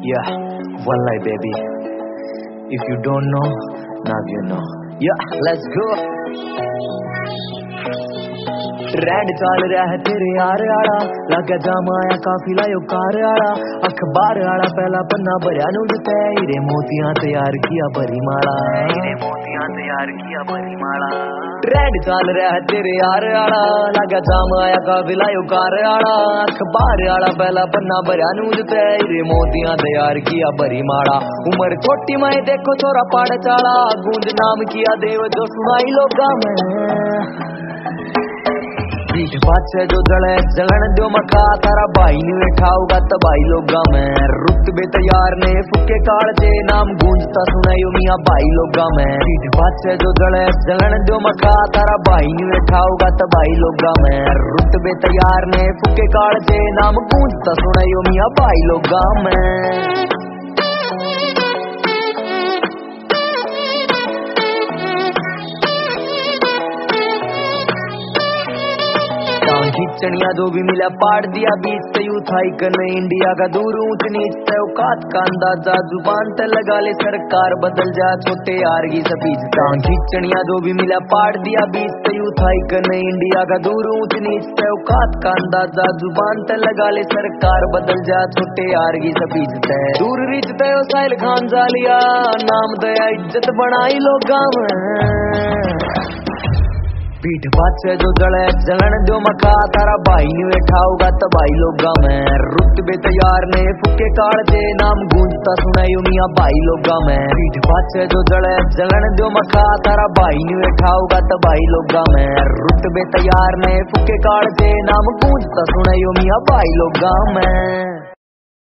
Yeah, wallahi baby. If you don't know, now you know. Yeah, let's go. Trend चल रहा है तेरे यार आड़ा, लगे जाम आया काफिला यो कार आड़ा, अखबार आड़ा पहला पन्ना भरिया न्यूज़ ते हीरे मोतियां तैयार किया भरी माला, हीरे मोतियां तैयार किया भरी माला। ट्रेंड चल रहा है तेरे यार आड़ा, लगे जाम आया काफिला यो कार आड़ा, अखबार आड़ा पहला पन्ना भरिया न्यूज़ ते हीरे मोतियां तैयार किया भरी माला। उम्र छोटी मैं देखो छोरा पाड़ चाला, गूंज नाम किया देव जो सुनाई लोगा में। पीठ बादशाह जो जले जलन दो मका, तारा भाई ने बैठाऊगा तबाही लोगा में। रुतबे तैयार ने फुके काल जे नाम गूंजता सुनायो मियाँ भाई लोगा में। पीठ बादशाह जो जले जलन दो मका, तारा भाई ने बैठाऊगा तबाही लोगा में। रुतबे तैयार ने फुके काल जे नाम गूंजता सुनायो मियाँ भाई लोगा में। खींचनिया जो भी मिला पाड़ दिया बीच से यू थाई करने इंडिया का दूर ऊंच नीच से औकात का अंदाजा, जुबान ते लगा ले सरकार बदल जा छोटे यार की सफीज। खींचनिया जो भी मिला पाड़ दिया बीच से यू थाई करने इंडिया का दूर ऊंच नीच से औकात का अंदाजा, जुबान ते लगा ले सरकार बदल जा छोटे यार की सफीज। दूर रीच ते साहिल खान जालिया, नाम दया इज्जत बनाई लोगा में। पीठ बादशाह जो जले जलन दो मका, तारा भाई ने बैठाऊगा तबाही लोगा में। रुतबे तैयार ने फुके काल जे नाम गूंजता सुनायो मियाँ भाई लोगा में। पीठ बादशाह जो जले जलन दो मका, तारा भाई ने बैठाऊगा तबाही लोगा में। रुतबे तैयार ने फुके काल जे नाम गूंजता सुनायो मियाँ भाई लोगा में।